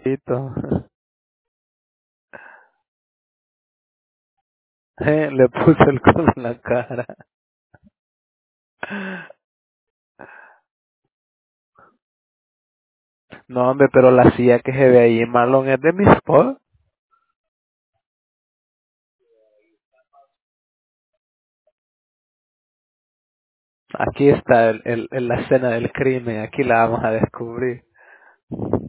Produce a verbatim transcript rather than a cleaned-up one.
Eh, le puso el codo en la cara. No, hombre, pero la silla que se ve ahí, Marlon, es de mi spot. Aquí está el, el, el- la escena del crimen, aquí la vamos a descubrir.